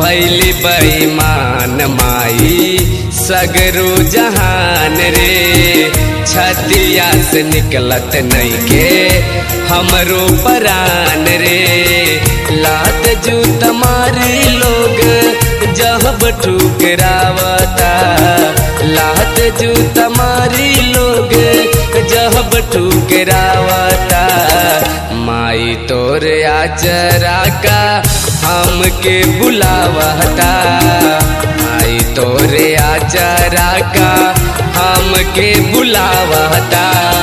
भैली बेईमान माई सगरो जहान रे। छतिया से निकलत नहीं के हमरो परान रे। लात जूत मारी लोग जहब ठुकरावता। लात जूत मारी लोग जहब ठुकरावता। माई तोर आचरा का हमके बुलावता। माई तोरे आचरा का हमके बुलावता।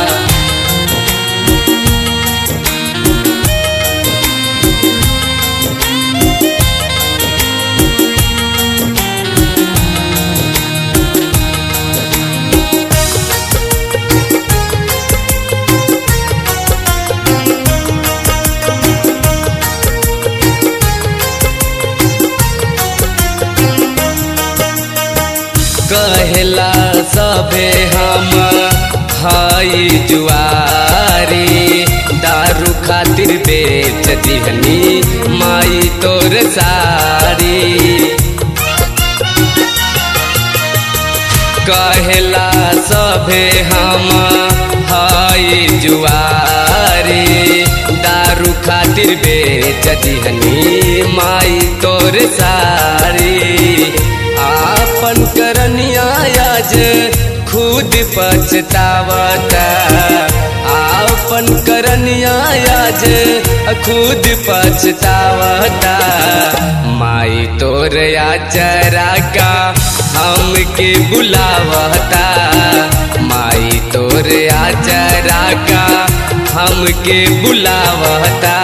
कहला सबे हम हाई जुआरी। दारू खातिर बेच दिहनी माई तोर सारी। कहला सबे हम हाई जुआरी। दारू खातिर बेच दिहनी माई तोर सारी। आपन करनिया आज खुद पछतावता। आपन करनिया आज खुद पछतावता। माई तोर आचरा का हमके बुलावता। माई तोर आचरा का हमके बुलावता।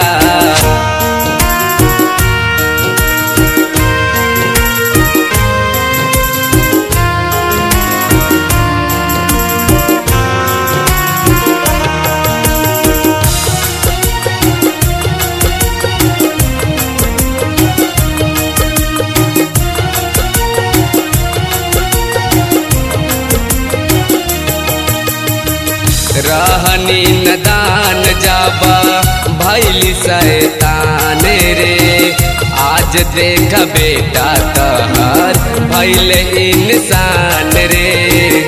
रहनी नदान जाबा भैली शैतान रे। आज देख बेटा तहर भैल इंसान रे।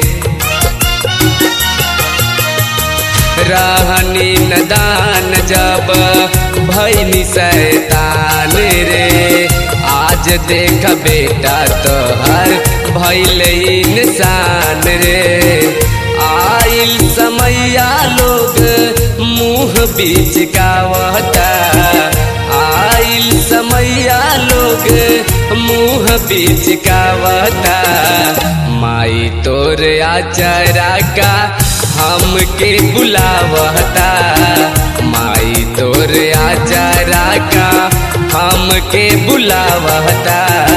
रहनी नदान जब भैली शैतान रे। आज देख बेटा तोहर भैल इंसान रे। आइल समैया लोग मुँह बिचकावता। आइल समैया लोग मुँह बिचकावता। माई तोर आचरा का हमके बुलावता। माई तोर आचरा का हमके बुलावता।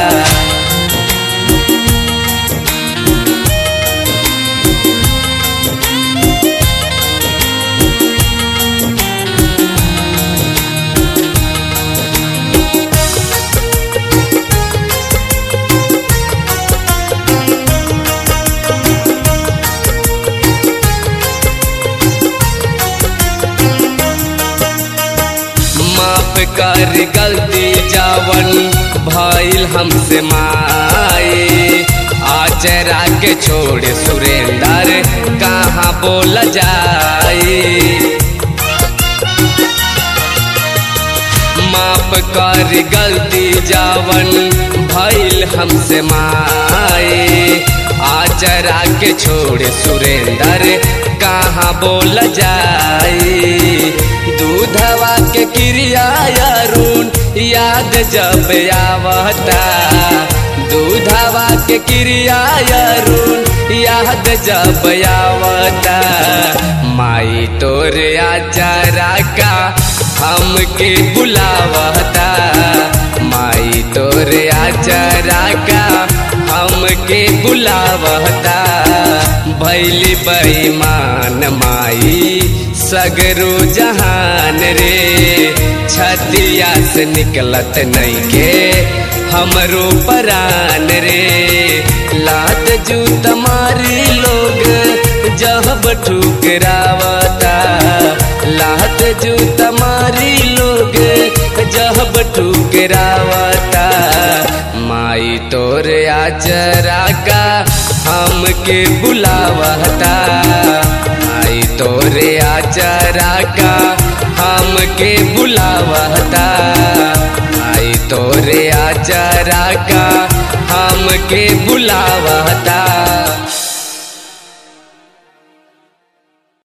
कर गलती जावन भइल हमसे माई। आचरा के छोड़ सुरेंद्र कहाँ बोल जाए। माफ कर गलती जावन भइल हमसे माई। आचरा के छोड़ सुरेंद्र कहाँ बोल जाए। दूधवा के क्रिया अरुण याद जब आवता। दूधवा के क्रिया अरुण याद जब आवता। माई तोर आचरा का हमके बुलावता। माई तोर आचरा का हमके बुलावता। भैली बेईमान माई सगरो जहान रे। छतिया से निकलत नहीं के हमरो परान रे। लात जूत मारी लोग जहब ठुकरावता। लात जूत मारी लोग जहब ठुकरावता। माई तोरे आचरा का हमके बुलावता, माई तोरे आचरा का हमके बुलावता, माई तोरे आचरा का हमके बुलावता।